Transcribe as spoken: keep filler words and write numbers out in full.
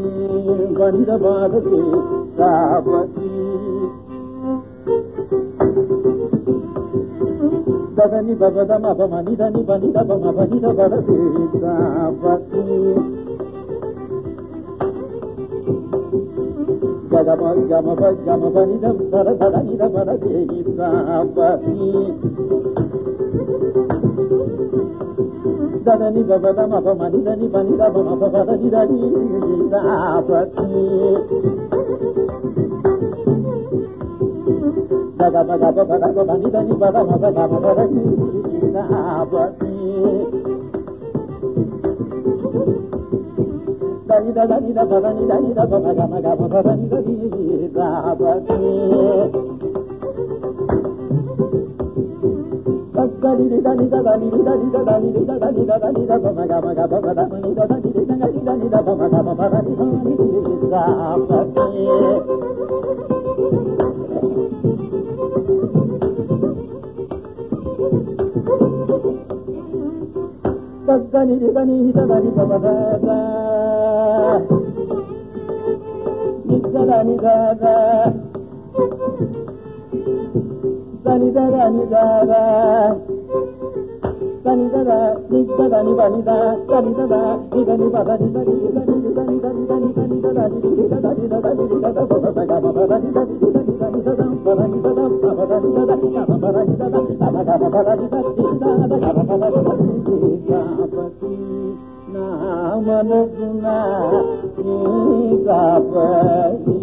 బంద బాధే రావతి దదని బబద మబ మనిదని బనిద బమ బనిద బరదే రావతి గమ గమ గమ బనిద బర బనిద బరదే రావతి దదని బబద మబ మనిదని బనిద బమ బరది దది రావతి గగ గగ బగ బనిదని బద మబ గమ బరది రావతి దని దని ద బదని దని ద బమ గమ గమ బదని దది రావతి దని దని దని దని దని దని దని ద బమ గమ గమ బదని దని దని దని ద బమ గమ బదని దని రావతి దని దని దని బమ గమ నిదని ద దని దని ద దని ద నిదని బనిద దని ద నిదని బదని దని దని దని దని దని దని దని దని దని ద బమ గమ బదని దని దని దని ద బదని ద బదని ద గమ బదని ద గమ గమ బదని ద ద గమ బదని రావతి నామన గుణ నీ రావతి